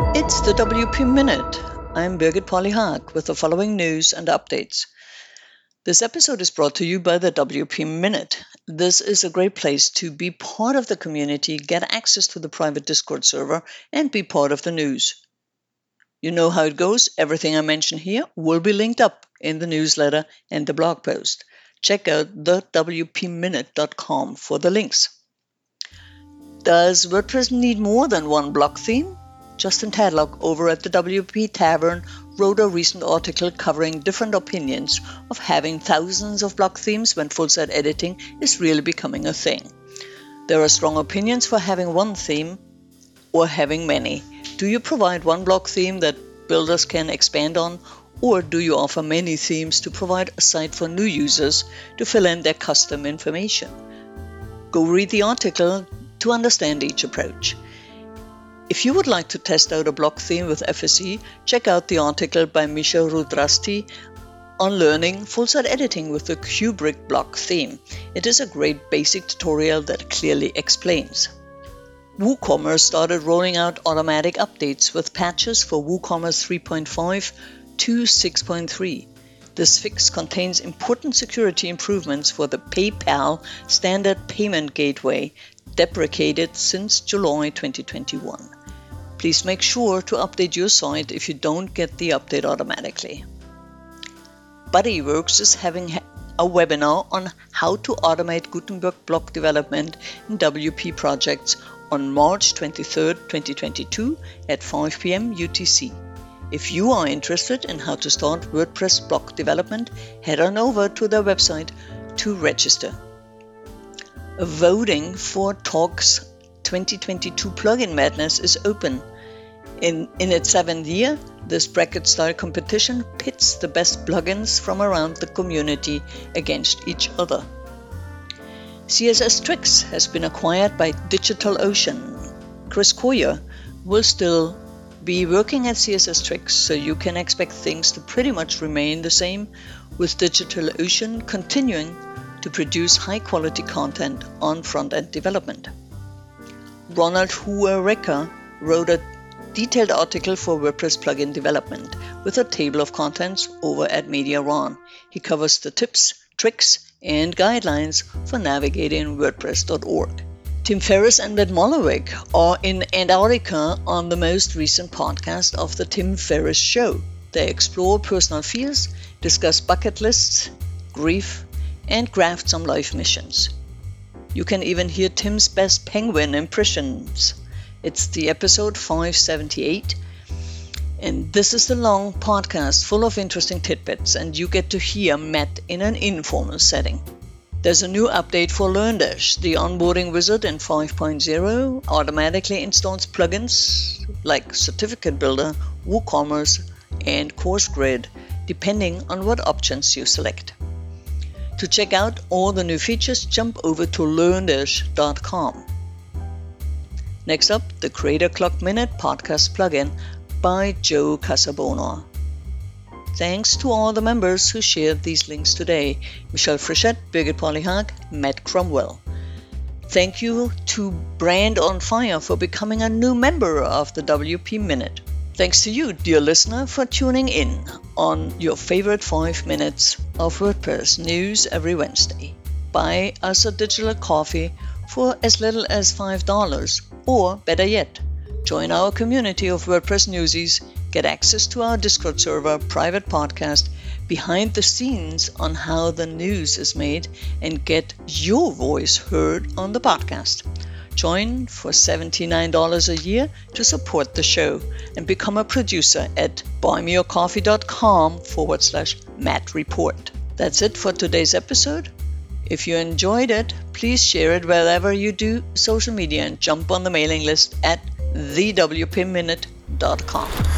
It's the WP Minute. I'm Birgit Polly Haag with the following news and updates. This episode is brought to you by the WP Minute. This is a great place to be part of the community, get access to the private Discord server, and be part of the news. You know how it goes. Everything I mention here will be linked up in the newsletter and the blog post. Check out thewpminute.com for the links. Does WordPress need more than one block theme? Justin Tadlock over at the WP Tavern wrote a recent article covering different opinions of having thousands of block themes when full-site editing is really becoming a thing. There are strong opinions for having one theme or having many. Do you provide one block theme that builders can expand on, or do you offer many themes to provide a site for new users to fill in their custom information? Go read the article to understand each approach. If you would like to test out a block theme with FSE, check out the article by Misha Rudrasti on learning full-site editing with the Kubrick block theme. It is a great basic tutorial that clearly explains. WooCommerce started rolling out automatic updates with patches for WooCommerce 3.5 to 6.3. This fix contains important security improvements for the PayPal standard payment gateway, deprecated since July 2021. Please make sure to update your site if you don't get the update automatically. BuddyWorks is having a webinar on how to automate Gutenberg block development in WP projects on March 23, 2022 at 5 p.m. UTC. If you are interested in how to start WordPress block development, head on over to their website to register. Voting for Talk's 2022 Plugin Madness is open. In its 7th year, this bracket-style competition pits the best plugins from around the community against each other. CSS Tricks has been acquired by DigitalOcean. Chris Coyier will still be working at CSS Tricks, so you can expect things to pretty much remain the same, with DigitalOcean continuing to produce high-quality content on front-end development. Ronald Huereka wrote a detailed article for WordPress plugin development with a table of contents over at MediaRun. He covers the tips, tricks, and guidelines for navigating WordPress.org. Tim Ferriss and Matt Mollowick are in Antarctica on the most recent podcast of The Tim Ferriss Show. They explore personal fears, discuss bucket lists, grief, and craft some life missions. You can even hear Tim's best penguin impressions. It's the episode 578, and this is the long podcast full of interesting tidbits, and you get to hear Matt in an informal setting. There's a new update for LearnDash. The onboarding wizard in 5.0 automatically installs plugins like Certificate Builder, WooCommerce, and CourseGrid, depending on what options you select. To check out all the new features, jump over to learndash.com. Next up, the Creator Clock Minute podcast plugin by Joe Casabona. Thanks to all the members who shared these links today: Michelle Frichette, Birgit Polly Haag, Matt Cromwell. Thank you to Brand on Fire for becoming a new member of the WP Minute. Thanks to you, dear listener, for tuning in on your favorite 5 minutes of WordPress news every Wednesday. Buy us a digital coffee for as little as $5, or better yet, join our community of WordPress newsies, get access to our Discord server, private podcast, behind the scenes on how the news is made, and get your voice heard on the podcast. Join for $79 a year to support the show and become a producer at buymeacoffee.com/Matt Report. That's it for today's episode. If you enjoyed it, please share it wherever you do social media and jump on the mailing list at thewpminute.com.